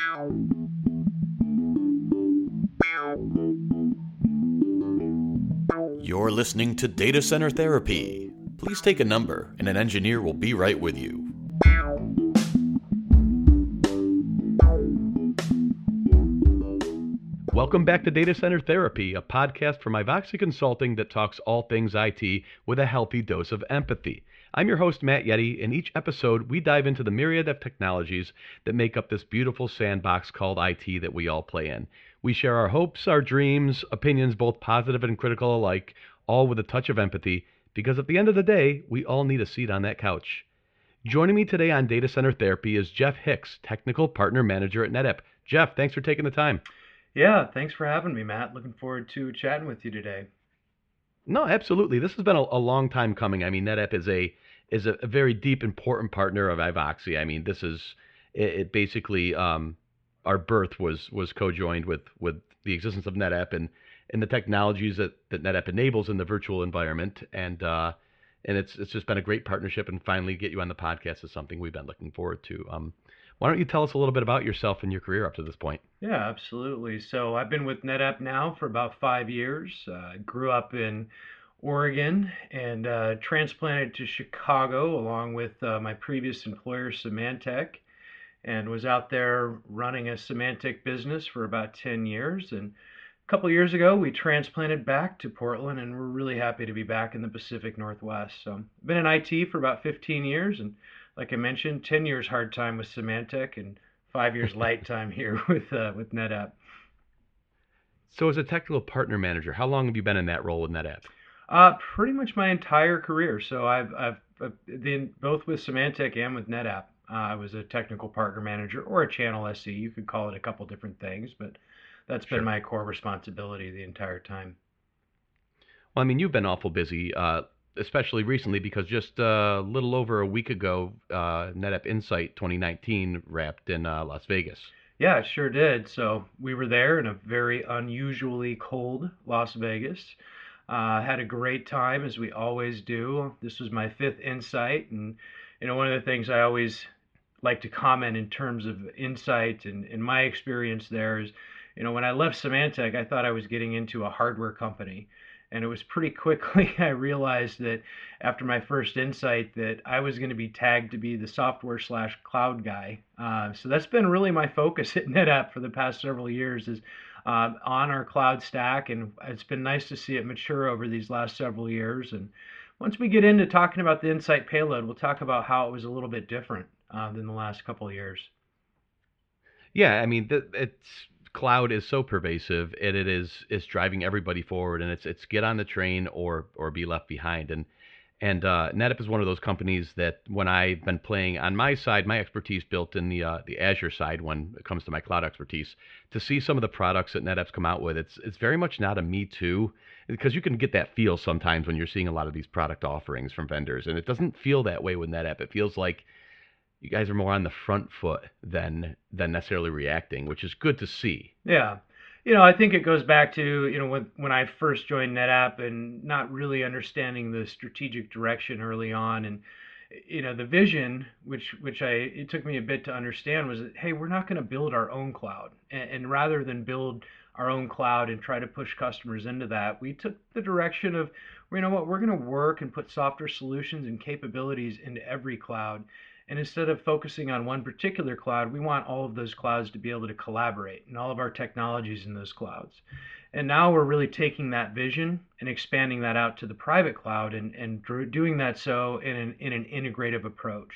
You're listening to Data Center Therapy. Please take a number, and an engineer will be right with you. Welcome back to Data Center Therapy, a podcast from Ivoxy Consulting that talks all things IT with a healthy dose of empathy. I'm your host, Matt Yeti. In each episode, we dive into the myriad of technologies that make up this beautiful sandbox called IT that we all play in. We share our hopes, our dreams, opinions, both positive and critical alike, all with a touch of empathy, because at the end of the day, we all need a seat on that couch. Joining me today on Data Center Therapy is Jeff Hicks, Technical Partner Manager at NetApp. Jeff, thanks for taking the time. Yeah, thanks for having me, Matt. Looking forward to chatting with you today. No, absolutely. This has been a long time coming. I mean, NetApp is a very deep, important partner of Ivoxy. I mean, this is it basically our birth was co-joined with the existence of NetApp and the technologies that NetApp enables in the virtual environment. And it's just been a great partnership, and finally get you on the podcast is something we've been looking forward to. Why don't you tell us a little bit about yourself and your career up to this point? Yeah, absolutely. So I've been with NetApp now for about 5 years. I grew up in Oregon and transplanted to Chicago along with my previous employer, Symantec, and was out there running a Symantec business for about 10 years. And a couple of years ago, we transplanted back to Portland, and we're really happy to be back in the Pacific Northwest. So I've been in IT for about 15 years, and like I mentioned, 10 years hard time with Symantec and 5 years light time here with NetApp. So as a technical partner manager, how long have you been in that role with NetApp? Pretty much my entire career. So I've been both with Symantec and with NetApp. I was a technical partner manager or a channel SE. You could call it a couple different things, but that's been my core responsibility the entire time. Well, I mean, you've been awful busy, especially recently, because just a little over a week ago, NetApp Insight 2019 wrapped in Las Vegas. Yeah, it sure did. So we were there in a very unusually cold Las Vegas. Had a great time, as we always do. This was my 5th Insight, and one of the things I always like to comment in terms of Insight and my experience there is, when I left Symantec, I thought I was getting into a hardware company. And it was pretty quickly I realized that after my first Insight that I was going to be tagged to be the software/cloud guy. So that's been really my focus at NetApp for the past several years is on our cloud stack. And it's been nice to see it mature over these last several years. And once we get into talking about the Insight payload, we'll talk about how it was a little bit different than the last couple of years. Yeah, I mean, cloud is so pervasive, and it's driving everybody forward, and it's get on the train or be left behind. And NetApp is one of those companies that when I've been playing on my side, my expertise built in the Azure side when it comes to my cloud expertise, to see some of the products that NetApp's come out with, it's very much not a me too, because you can get that feel sometimes when you're seeing a lot of these product offerings from vendors, and it doesn't feel that way with NetApp. It feels like you guys are more on the front foot than necessarily reacting, which is good to see. Yeah. I think it goes back to, when I first joined NetApp and not really understanding the strategic direction early on. And, the vision, which it took me a bit to understand, was that, hey, we're not going to build our own cloud. And rather than build our own cloud and try to push customers into that, we took the direction of, we're going to work and put software solutions and capabilities into every cloud. And instead of focusing on one particular cloud, we want all of those clouds to be able to collaborate and all of our technologies in those clouds. And now we're really taking that vision and expanding that out to the private cloud and doing that so in an integrative approach.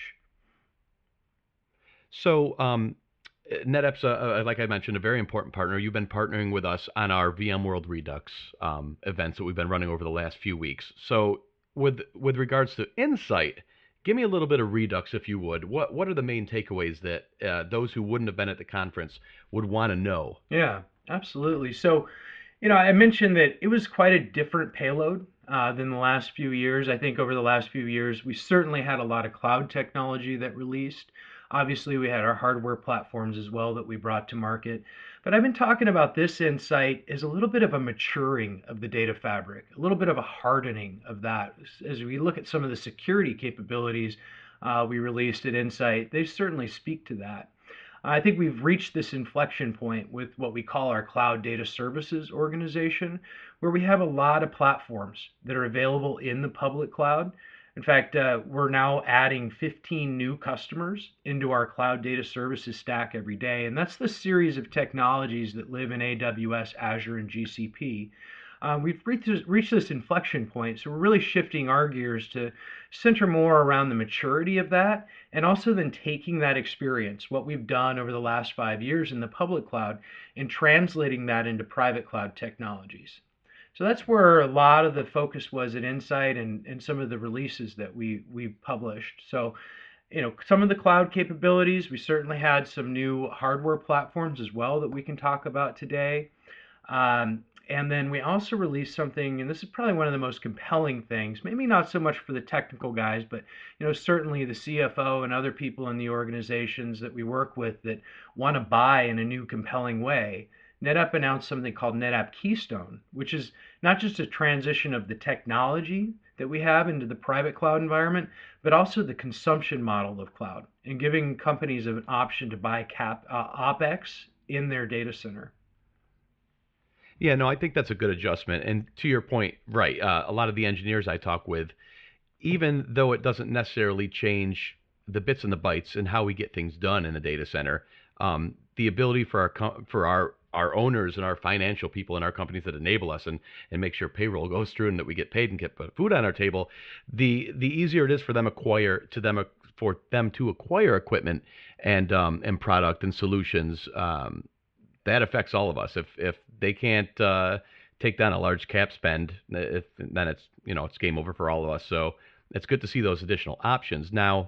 So NetApp's, like I mentioned, a very important partner. You've been partnering with us on our VMworld Redux events that we've been running over the last few weeks. So with regards to Insight, give me a little bit of Redux, if you would. What are the main takeaways that those who wouldn't have been at the conference would want to know? Yeah, absolutely. So, I mentioned that it was quite a different payload than the last few years. I think over the last few years, we certainly had a lot of cloud technology that released. Obviously, we had our hardware platforms as well that we brought to market. But I've been talking about this Insight as a little bit of a maturing of the data fabric, a little bit of a hardening of that. As we look at some of the security capabilities we released at Insight, they certainly speak to that. I think we've reached this inflection point with what we call our Cloud Data Services organization, where we have a lot of platforms that are available in the public cloud. In fact, we're now adding 15 new customers into our Cloud Data Services stack every day. And that's the series of technologies that live in AWS, Azure, and GCP. We've reached this inflection point, so we're really shifting our gears to center more around the maturity of that, and also then taking that experience, what we've done over the last 5 years in the public cloud, and translating that into private cloud technologies. So that's where a lot of the focus was at Insight and some of the releases that we published. So, some of the cloud capabilities, we certainly had some new hardware platforms as well that we can talk about today. And then we also released something, and this is probably one of the most compelling things, maybe not so much for the technical guys, but certainly the CFO and other people in the organizations that we work with that want to buy in a new compelling way. NetApp announced something called NetApp Keystone, which is not just a transition of the technology that we have into the private cloud environment, but also the consumption model of cloud and giving companies an option to buy OpEx in their data center. Yeah, no, I think that's a good adjustment. And to your point, right, a lot of the engineers I talk with, even though it doesn't necessarily change the bits and the bytes and how we get things done in the data center, the ability for our owners and our financial people and our companies that enable us and make sure payroll goes through and that we get paid and get food on our table, the easier it is for them for them to acquire equipment and product and solutions. That affects all of us. If they can't take down a large cap spend, then it's game over for all of us. So it's good to see those additional options. Now,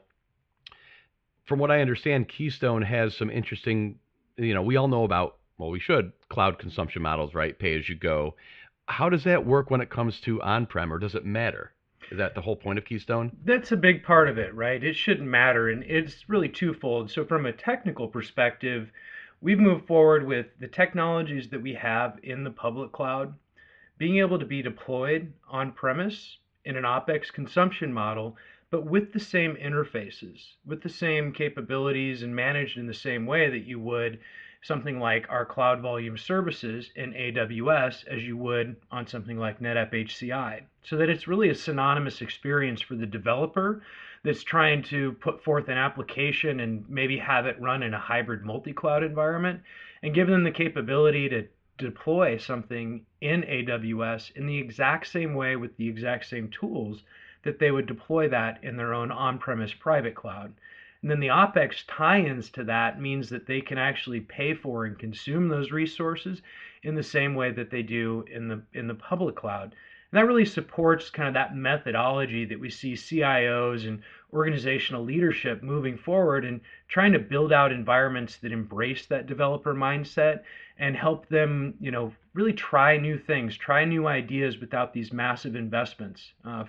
from what I understand, Keystone has some interesting. We all know about, well, we should, cloud consumption models, right? Pay as you go. How does that work when it comes to on-prem, or does it matter? Is that the whole point of Keystone? That's a big part of it, right? It shouldn't matter, and it's really twofold. So from a technical perspective, we've moved forward with the technologies that we have in the public cloud being able to be deployed on premise in an OpEx consumption model, but with the same interfaces, with the same capabilities, and managed in the same way that you would something like our Cloud Volume Services in AWS as you would on something like NetApp HCI. So that it's really a synonymous experience for the developer that's trying to put forth an application and maybe have it run in a hybrid multi-cloud environment, and give them the capability to deploy something in AWS in the exact same way with the exact same tools that they would deploy that in their own on-premise private cloud. And then the OpEx tie-ins to that means that they can actually pay for and consume those resources in the same way that they do in the public cloud. And that really supports kind of that methodology that we see CIOs and organizational leadership moving forward and trying to build out environments that embrace that developer mindset and help them, really try new things, try new ideas without these massive investments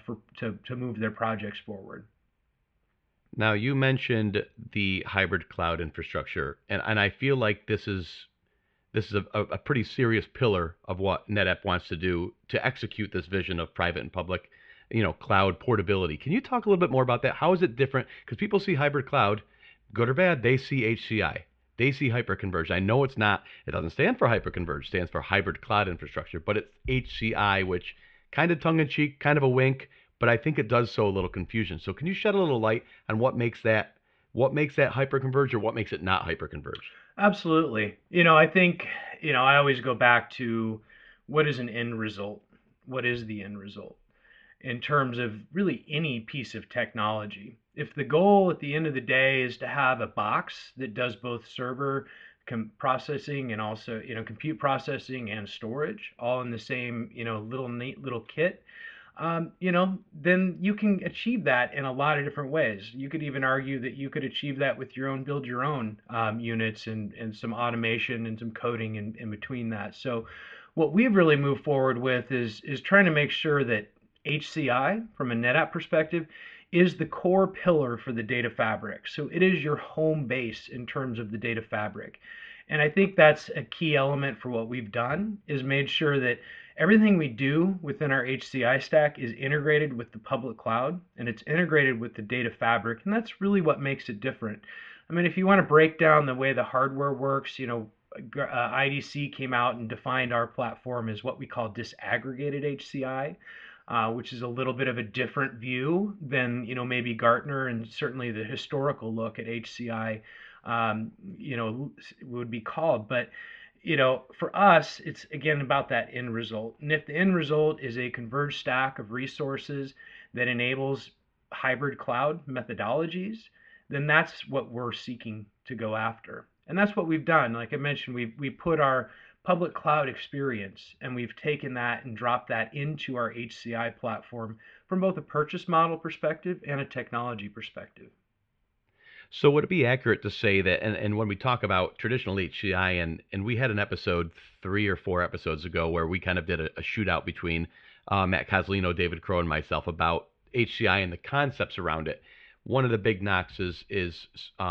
to move their projects forward. Now, you mentioned the hybrid cloud infrastructure, and I feel like this is a pretty serious pillar of what NetApp wants to do to execute this vision of private and public, cloud portability. Can you talk a little bit more about that? How is it different? Because people see hybrid cloud, good or bad, they see HCI. They see hyperconverged. I know it doesn't stand for hyperconverged, it stands for hybrid cloud infrastructure, but it's HCI, which kind of tongue in cheek, kind of a wink, but I think it does sow a little confusion. So can you shed a little light on what makes that hyperconverged or what makes it not hyperconverged? Absolutely. I think, I always go back to what is an end result? What is the end result in terms of really any piece of technology? If the goal at the end of the day is to have a box that does both server processing and also, compute processing and storage all in the same, little neat little kit, then you can achieve that in a lot of different ways. You could even argue that you could achieve that with your own build your own units and some automation and some coding in between that. So what we've really moved forward with is trying to make sure that HCI from a NetApp perspective is the core pillar for the data fabric. So it is your home base in terms of the data fabric. And I think that's a key element for what we've done is made sure that everything we do within our HCI stack is integrated with the public cloud and it's integrated with the data fabric. And that's really what makes it different. I mean, if you want to break down the way the hardware works, IDC came out and defined our platform as what we call disaggregated HCI, which is a little bit of a different view than maybe Gartner and certainly the historical look at HCI, would be called. But for us, it's again about that end result. And if the end result is a converged stack of resources that enables hybrid cloud methodologies, then that's what we're seeking to go after. And that's what we've done. Like I mentioned, we put our public cloud experience and we've taken that and dropped that into our HCI platform from both a purchase model perspective and a technology perspective. So would it be accurate to say that, and when we talk about traditional HCI, and we had an episode 3 or 4 episodes ago where we kind of did a shootout between Matt Coslino, David Crow, and myself about HCI and the concepts around it. One of the big knocks is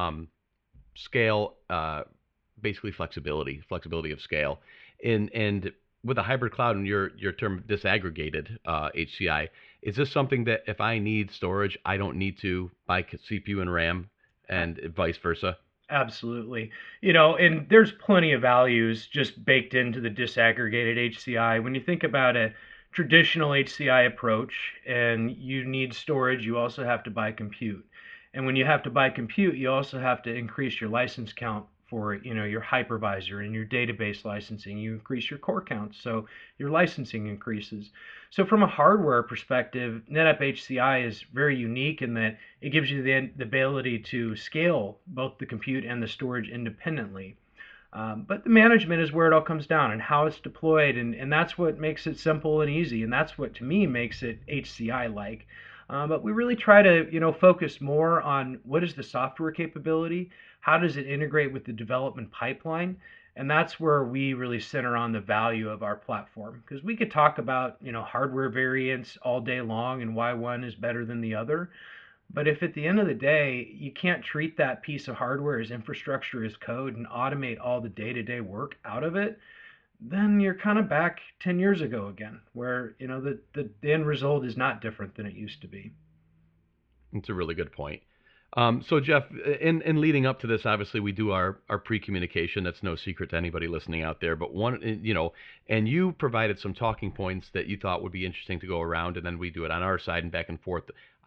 scale, basically flexibility of scale. And with a hybrid cloud and your term disaggregated HCI, is this something that if I need storage, I don't need to buy CPU and RAM, and vice versa? Absolutely. And there's plenty of values just baked into the disaggregated HCI. When you think about a traditional HCI approach and you need storage, you also have to buy compute. And when you have to buy compute, you also have to increase your license count for, your hypervisor and your database licensing. You increase your core count, so your licensing increases. So from a hardware perspective, NetApp HCI is very unique in that it gives you the ability to scale both the compute and the storage independently. But the management is where it all comes down and how it's deployed, and that's what makes it simple and easy, and that's what to me makes it HCI like. But we really try to, focus more on what is the software capability, how does it integrate with the development pipeline, and that's where we really center on the value of our platform. Because we could talk about, hardware variants all day long and why one is better than the other. But if at the end of the day, you can't treat that piece of hardware as infrastructure as code and automate all the day-to-day work out of it, then you're kind of back 10 years ago again, where, the end result is not different than it used to be. It's a really good point. So Jeff, in leading up to this, obviously we do our pre-communication. That's no secret to anybody listening out there. But and you provided some talking points that you thought would be interesting to go around, and then we do it on our side and back and forth.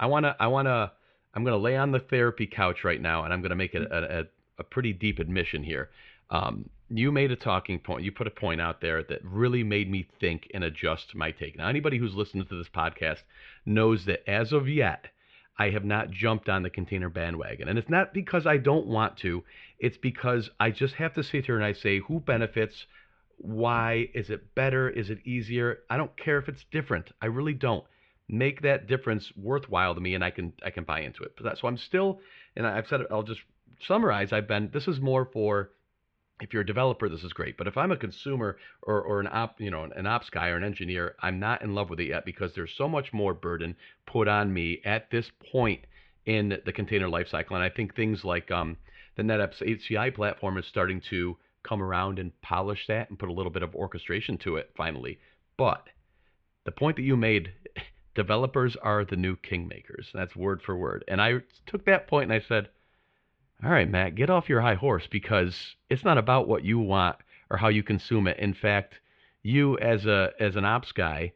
I'm gonna lay on the therapy couch right now, and I'm gonna make it a pretty deep admission here. You made a talking point. You put a point out there that really made me think and adjust my take. Now, anybody who's listened to this podcast knows that as of yet, I have not jumped on the container bandwagon. And it's not because I don't want to. It's because I just have to sit here and I say, who benefits? Why? Is it better? Is it easier? I don't care if it's different. I really don't. Make that difference worthwhile to me, and I can buy into it. So I'm still, and I've said it, I'll just summarize. This is more for, if you're a developer, this is great. But if I'm a consumer or an ops guy or an engineer, I'm not in love with it yet because there's so much more burden put on me at this point in the container lifecycle. And I think things like the NetApp's HCI platform is starting to come around and polish that and put a little bit of orchestration to it finally. But the point that you made, developers are the new kingmakers. That's word for word. And I took that point and I said, all right, Matt, get off your high horse because it's not about what you want or how you consume it. In fact, you as an ops guy,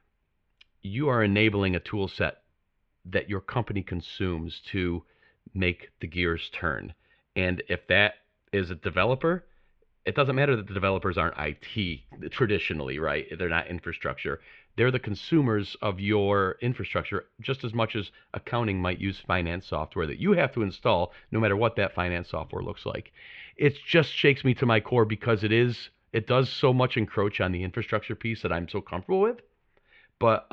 you are enabling a tool set that your company consumes to make the gears turn. And if that is a developer, it doesn't matter that the developers aren't IT traditionally, right? They're not infrastructure. They're the consumers of your infrastructure just as much as accounting might use finance software that you have to install no matter what that finance software looks like. It just shakes me to my core because it does so much encroach on the infrastructure piece that I'm so comfortable with. But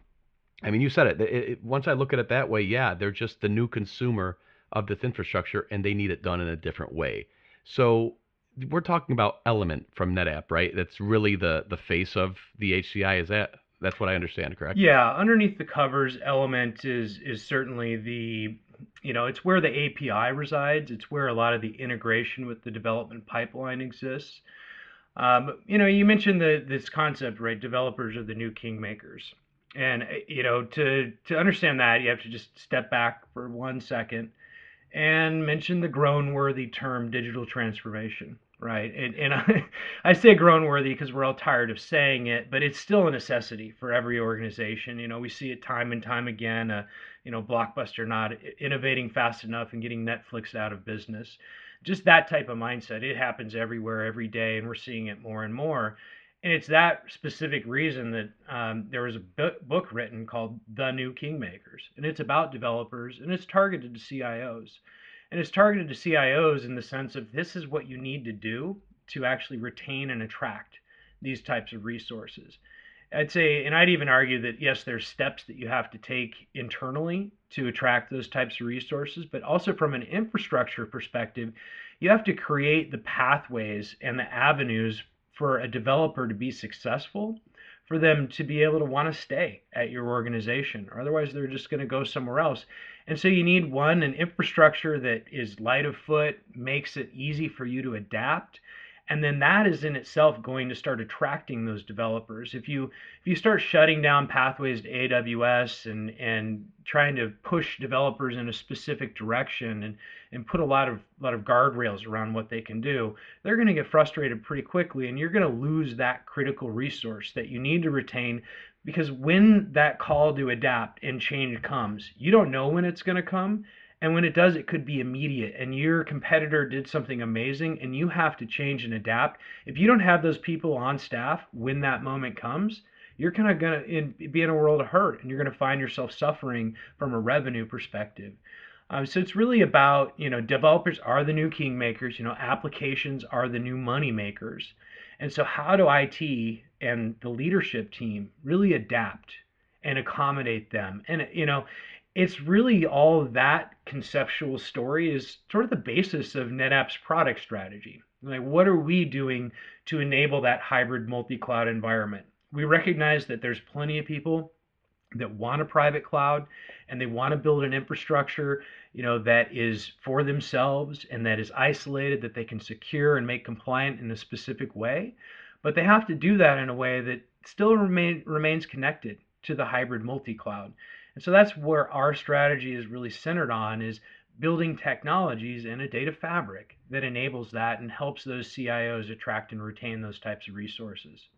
I mean, you said it. Once I look at it that way, yeah, they're just the new consumer of this infrastructure and they need it done in a different way. So we're talking about Element from NetApp, right? That's really the face of the HCI. That's what I understand, correct? Yeah, underneath the covers, Element is certainly it's where the API resides. It's where a lot of the integration with the development pipeline exists. You mentioned this concept, right? Developers are the new kingmakers. And to understand that, you have to just step back for 1 second and mention the groan-worthy term digital transformation, right? And I say groan-worthy because we're all tired of saying it, but it's still a necessity for every organization. We see it time and time again. Blockbuster not innovating fast enough and getting Netflix out of business. Just that type of mindset. It happens everywhere, every day, and we're seeing it more and more. And it's that specific reason that there was a book written called The New Kingmakers, and it's about developers, and it's targeted to CIOs. And it's targeted to CIOs in the sense of this is what you need to do to actually retain and attract these types of resources. I'd say, and I'd even argue that yes, there's steps that you have to take internally to attract those types of resources, but also from an infrastructure perspective, you have to create the pathways and the avenues for a developer to be successful, for them to be able to want to stay at your organization, or otherwise they're just going to go somewhere else. And so you need an infrastructure that is light of foot, makes it easy for you to adapt, and then that is in itself going to start attracting those developers. If you start shutting down pathways to AWS and trying to push developers in a specific direction and put a lot of guardrails around what they can do, they're going to get frustrated pretty quickly, and you're going to lose that critical resource that you need to retain. Because when that call to adapt and change comes, you don't know when it's going to come, and when it does, it could be immediate. And your competitor did something amazing, and you have to change and adapt. If you don't have those people on staff when that moment comes, you're kind of going to be in a world of hurt, and you're going to find yourself suffering from a revenue perspective. So it's really about, developers are the new kingmakers, applications are the new money makers. And so how do IT and the leadership team really adapt and accommodate them? And, it's really all that conceptual story is sort of the basis of NetApp's product strategy. Like, what are we doing to enable that hybrid multi-cloud environment? We recognize that there's plenty of people that want a private cloud and they want to build an infrastructure, that is for themselves and that is isolated, that they can secure and make compliant in a specific way. But they have to do that in a way that still remains connected to the hybrid multi-cloud. And so that's where our strategy is really centered on, is building technologies in a data fabric that enables that and helps those CIOs attract and retain those types of resources.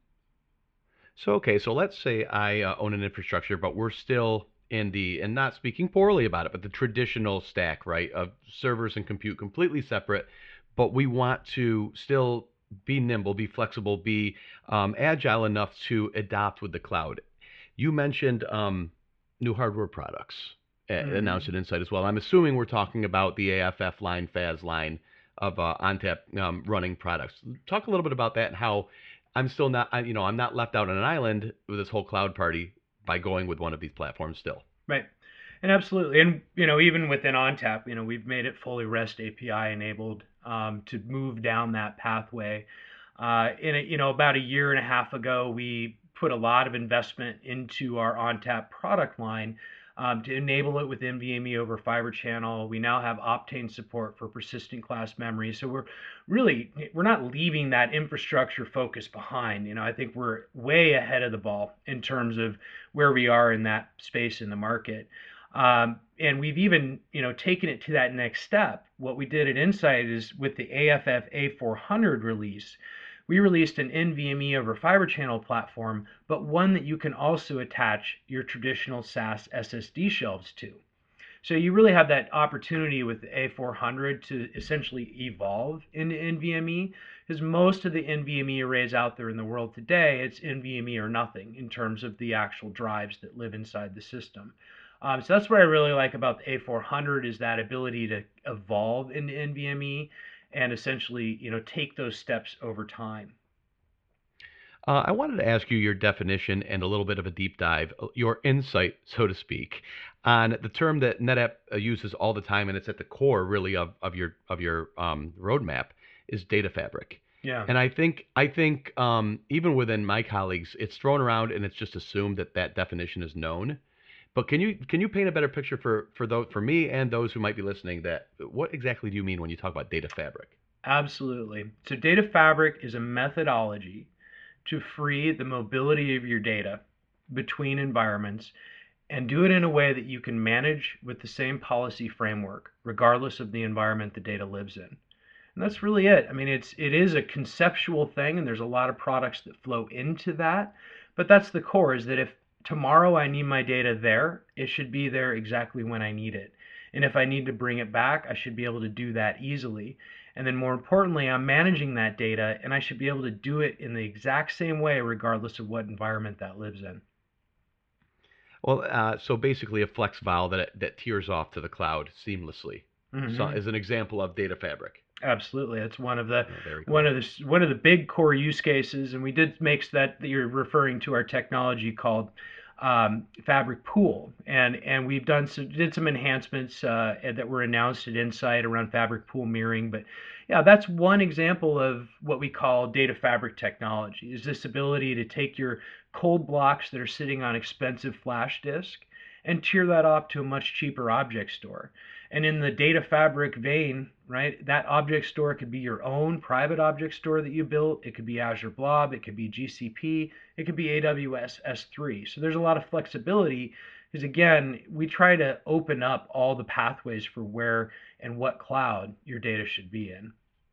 So, okay, so let's say I own an infrastructure, but we're still in the, and not speaking poorly about it, but the traditional stack, right, of servers and compute completely separate, but we want to still be nimble, be flexible, be agile enough to adapt with the cloud. You mentioned new hardware products announced Hmm. at Insight as well. I'm assuming we're talking about the AFF line, FAS line of ONTAP running products. Talk a little bit about that and how I'm still not, I'm not left out on an island with this whole cloud party by going with one of these platforms still. Right. And absolutely. And, even within ONTAP, we've made it fully REST API enabled to move down that pathway. About a year and a half ago, we put a lot of investment into our ONTAP product line to enable it with NVMe over Fiber Channel. We now have Optane support for persistent class memory. So we're not leaving that infrastructure focus behind. I think we're way ahead of the ball in terms of where we are in that space in the market. And we've even, taken it to that next step. What we did at Insight is with the AFF A400 release, we released an NVMe over Fiber Channel platform, but one that you can also attach your traditional SAS SSD shelves to. So you really have that opportunity with the A400 to essentially evolve into NVMe, because most of the NVMe arrays out there in the world today, it's NVMe or nothing in terms of the actual drives that live inside the system. So that's what I really like about the A400, is that ability to evolve into NVMe and essentially, take those steps over time. I wanted to ask you your definition and a little bit of a deep dive, your insight, so to speak, on the term that NetApp uses all the time, and it's at the core, really, of your roadmap, is data fabric. Yeah. And I think even within my colleagues, it's thrown around and it's just assumed that that definition is known. But can you paint a better picture for me and those who might be listening, that what exactly do you mean when you talk about data fabric? Absolutely. So data fabric is a methodology to free the mobility of your data between environments and do it in a way that you can manage with the same policy framework, regardless of the environment the data lives in. And that's really it. I mean, it is a conceptual thing, and there's a lot of products that flow into that. But that's the core: is that if tomorrow I need my data there, it should be there exactly when I need it. And if I need to bring it back, I should be able to do that easily. And then more importantly, I'm managing that data, and I should be able to do it in the exact same way, regardless of what environment that lives in. Well, so basically a Flex File that tears off to the cloud seamlessly. So Hmm. as an example of data fabric. Absolutely, that's Oh, very cool. one of the big core use cases, and we did make that you're referring to our technology called Fabric Pool, and we've did some enhancements that were announced at Insight around Fabric Pool mirroring, but yeah, that's one example of what we call data fabric technology. Is this ability to take your cold blocks that are sitting on expensive flash disk and tier that off to a much cheaper object store. And in the data fabric vein, right, that object store could be your own private object store that you built. It could be Azure Blob. It could be GCP. It could be AWS S3. So there's a lot of flexibility because, again, we try to open up all the pathways for where and what cloud your data should be in.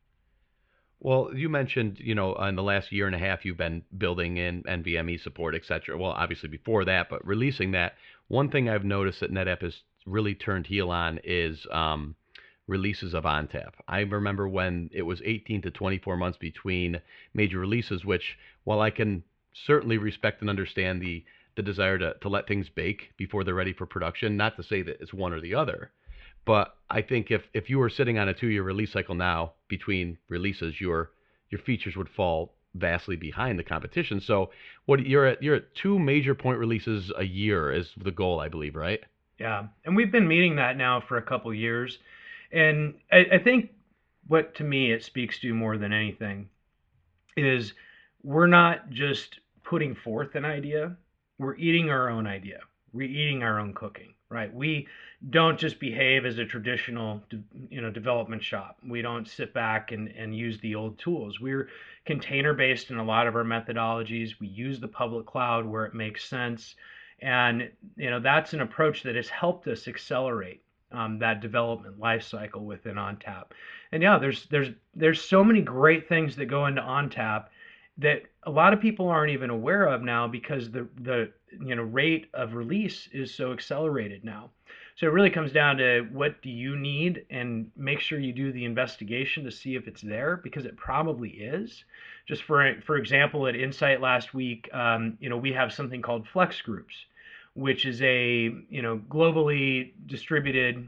Well, you mentioned, in the last year and a half, you've been building in NVMe support, et cetera. Well, obviously before that, but releasing that. One thing I've noticed that NetApp has really turned heel on is releases of ONTAP. I remember when it was 18 to 24 months between major releases, which, while I can certainly respect and understand the desire to let things bake before they're ready for production, not to say that it's one or the other, but I think if you were sitting on a 2-year release cycle now between releases, your features would fall vastly behind the competition. So what you're at two major point releases a year is the goal, I believe, right? Yeah, and we've been meeting that now for a couple years, and I think what to me it speaks to more than anything is we're not just putting forth an idea, we're eating our own idea. We're eating our own cooking, right? We don't just behave as a traditional, development shop. We don't sit back and use the old tools. We're container based in a lot of our methodologies. We use the public cloud where it makes sense. And, that's an approach that has helped us accelerate that development life cycle within ONTAP. And yeah, there's so many great things that go into ONTAP that a lot of people aren't even aware of now because the rate of release is so accelerated now. So it really comes down to what do you need and make sure you do the investigation to see if it's there because it probably is. Just for example, at Insight last week, we have something called Flex Groups, which is a globally distributed,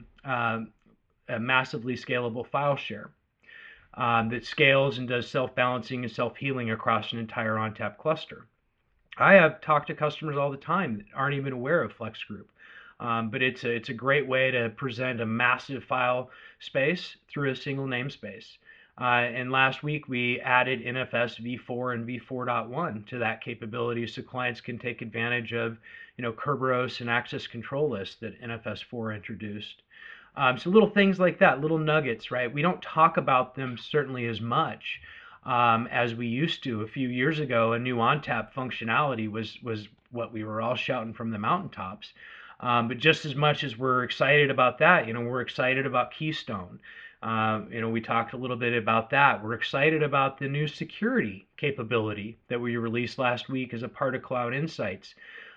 a massively scalable file share that scales and does self-balancing and self-healing across an entire ONTAP cluster. I have talked to customers all the time that aren't even aware of FlexGroup, but it's a great way to present a massive file space through a single namespace. And last week we added NFS v4 and v4.1 to that capability, so clients can take advantage of, Kerberos and access control lists that NFS4 introduced. So little things like that, little nuggets, right? We don't talk about them certainly as much as we used to a few years ago. A new ONTAP functionality was what we were all shouting from the mountaintops. But just as much as we're excited about that, we're excited about Keystone. We talked a little bit about that. We're excited about the new security capability that we released last week as a part of Cloud Insights.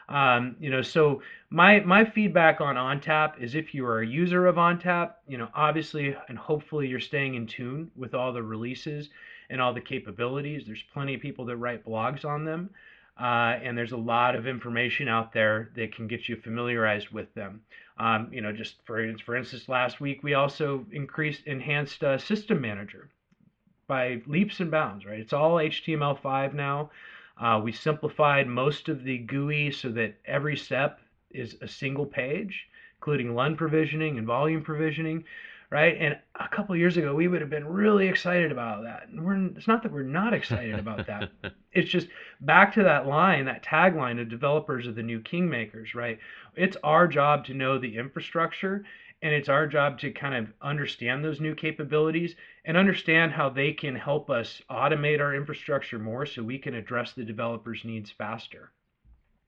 So my feedback on ONTAP is if you are a user of ONTAP, obviously and hopefully you're staying in tune with all the releases and all the capabilities. There's plenty of people that write blogs on them, and there's a lot of information out there that can get you familiarized with them. Just for instance, last week we also enhanced System Manager by leaps and bounds, right? It's all HTML5 now. We simplified most of the GUI so that every step is a single page, including LUN provisioning and volume provisioning, right? And a couple of years ago, we would have been really excited about that. And it's not that we're not excited about that. It's just back to that line, that tagline of developers are the new kingmakers, right? It's our job to know the infrastructure, and it's our job to kind of understand those new capabilities and understand how they can help us automate our infrastructure more so we can address the developers' needs faster.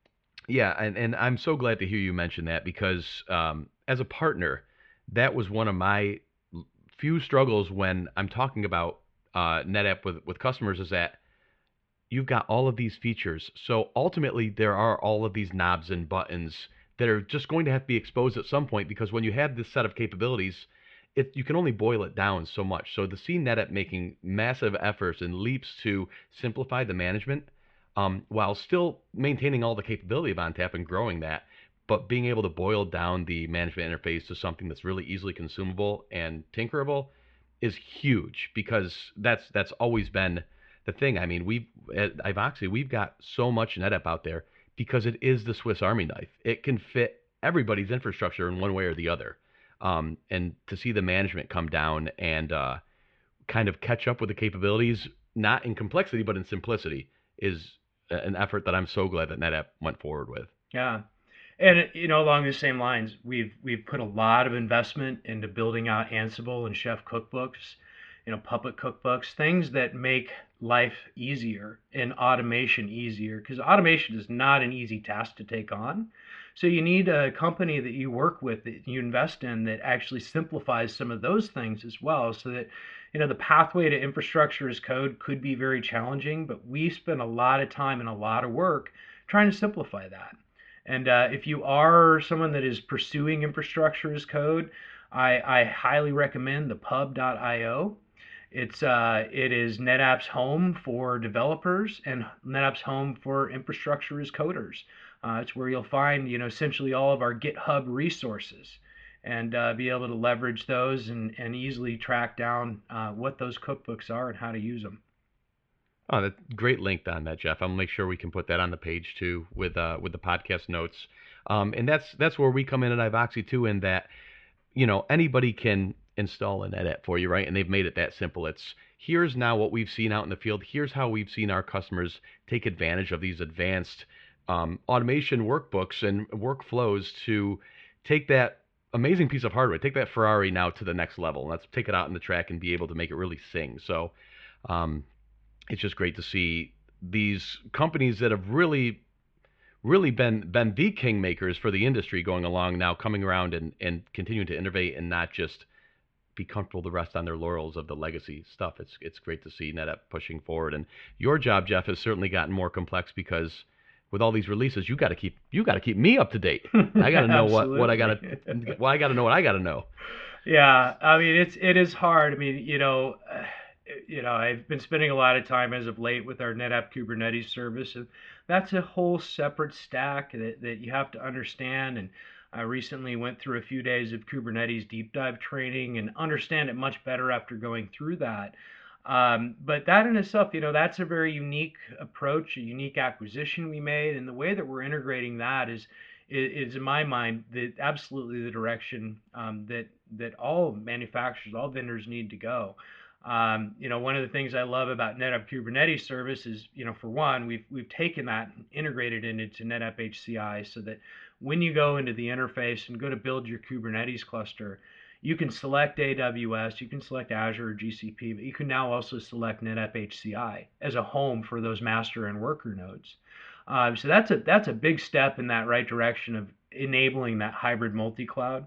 Yeah, and I'm so glad to hear you mention that because as a partner, that was one of my few struggles when I'm talking about NetApp with customers is that you've got all of these features. So ultimately, there are all of these knobs and buttons that are just going to have to be exposed at some point because when you have this set of capabilities, you can only boil it down so much. So to see NetApp making massive efforts and leaps to simplify the management while still maintaining all the capability of ONTAP and growing that, but being able to boil down the management interface to something that's really easily consumable and tinkerable is huge because that's always been the thing. I mean, we've at Ivoxy, we've got so much NetApp out there because it is the Swiss Army knife. It can fit everybody's infrastructure in one way or the other. And to see the management come down and kind of catch up with the capabilities, not in complexity but in simplicity, is an effort that I'm so glad that NetApp went forward with. Yeah. And along the same lines, we've put a lot of investment into building out Ansible and Chef cookbooks, public cookbooks, things that make life easier and automation easier, because automation is not an easy task to take on. So you need a company that you work with, that you invest in, that actually simplifies some of those things as well, so that the pathway to infrastructure as code could be very challenging, but we spend a lot of time and a lot of work trying to simplify that. And if you are someone that is pursuing infrastructure as code, I highly recommend the pub.io. It is NetApp's home for developers and NetApp's home for infrastructure as coders. It's where you'll find essentially all of our GitHub resources and be able to leverage those and easily track down what those cookbooks are and how to use them. Oh, that great link on that, Jeff. I'll make sure we can put that on the page too with the podcast notes. And that's where we come in at Ivoxy too, in that anybody can install an edit for you, right? And they've made it that simple. It's here's now what we've seen out in the field. Here's how we've seen our customers take advantage of these advanced automation workbooks and workflows to take that amazing piece of hardware, take that Ferrari now to the next level. Let's take it out in the track and be able to make it really sing. So um, it's just great to see these companies that have really been the kingmakers for the industry going along now coming around and continuing to innovate and not just be comfortable to rest on their laurels of the legacy stuff. It's great to see NetApp pushing forward. And your job, Jeff, has certainly gotten more complex because with all these releases, you got to keep me up to date. I got to know what I got Absolutely. to well, I got to know what I got to know. Yeah, I mean it is hard. I mean, I've been spending a lot of time as of late with our NetApp Kubernetes service, and that's a whole separate stack that you have to understand. And I recently went through a few days of Kubernetes deep dive training and understand it much better after going through that. But that in itself, that's a very unique approach, a unique acquisition we made, and the way that we're integrating that is in my mind absolutely the direction that all manufacturers, all vendors need to go. One of the things I love about NetApp Kubernetes service is, for one, we've taken that and integrated it into NetApp HCI so that when you go into the interface and go to build your Kubernetes cluster, you can select AWS, you can select Azure or GCP, but you can now also select NetApp HCI as a home for those master and worker nodes. So that's a big step in that right direction of enabling that hybrid multi-cloud.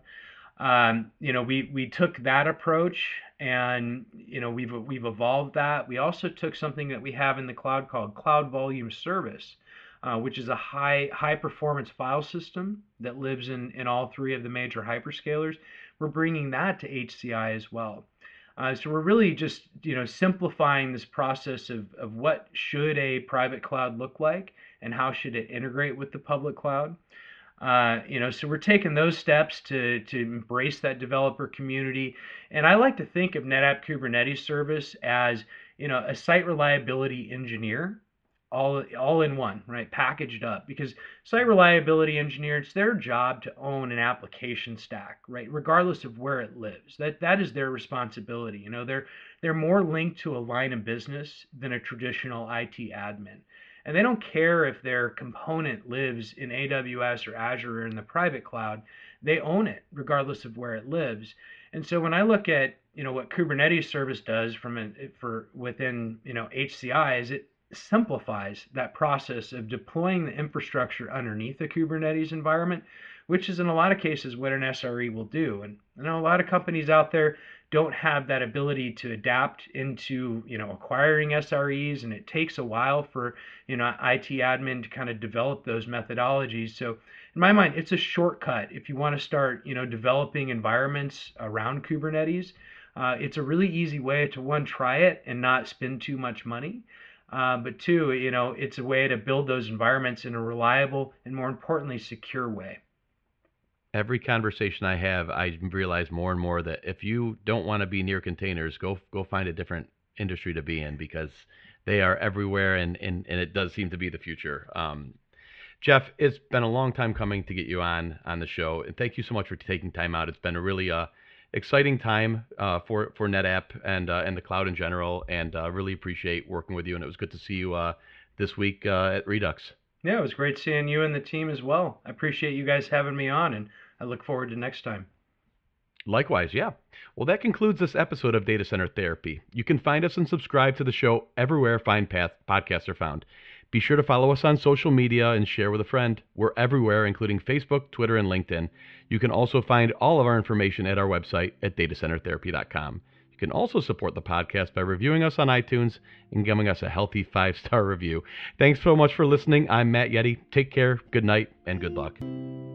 We took that approach, and we've evolved that. We also took something that we have in the cloud called Cloud Volume Service, which is a high performance file system that lives in all three of the major hyperscalers. We're bringing that to HCI as well. So we're really just simplifying this process of what should a private cloud look like and how should it integrate with the public cloud. So we're taking those steps to embrace that developer community. And I like to think of NetApp Kubernetes Service as a site reliability engineer, all in one, right? Packaged up, because site reliability engineer, it's their job to own an application stack, right? Regardless of where it lives, that is their responsibility. They're more linked to a line of business than a traditional IT admin. And they don't care if their component lives in AWS or Azure or in the private cloud. They own it regardless of where it lives. And so when I look at what Kubernetes service does for within HCI is it simplifies that process of deploying the infrastructure underneath a Kubernetes environment, which is in a lot of cases what an SRE will do. And I know a lot of companies out there don't have that ability to adapt into, acquiring SREs, and it takes a while for, IT admin to kind of develop those methodologies. So in my mind, it's a shortcut if you want to start, developing environments around Kubernetes. It's a really easy way to, one, try it and not spend too much money. But two, it's a way to build those environments in a reliable and, more importantly, secure way. Every conversation I have, I realize more and more that if you don't want to be near containers, go find a different industry to be in, because they are everywhere, and it does seem to be the future. Jeff, it's been a long time coming to get you on the show, and thank you so much for taking time out. It's been a really exciting time for NetApp and the cloud in general, and really appreciate working with you. And it was good to see you this week at Redux. Yeah, it was great seeing you and the team as well. I appreciate you guys having me on, and I look forward to next time. Likewise, yeah. Well, that concludes this episode of Data Center Therapy. You can find us and subscribe to the show everywhere fine podcasts are found. Be sure to follow us on social media and share with a friend. We're everywhere, including Facebook, Twitter, and LinkedIn. You can also find all of our information at our website at datacentertherapy.com. You can also support the podcast by reviewing us on iTunes and giving us a healthy 5-star review. Thanks so much for listening. I'm Matt Yeti. Take care, good night, and good luck.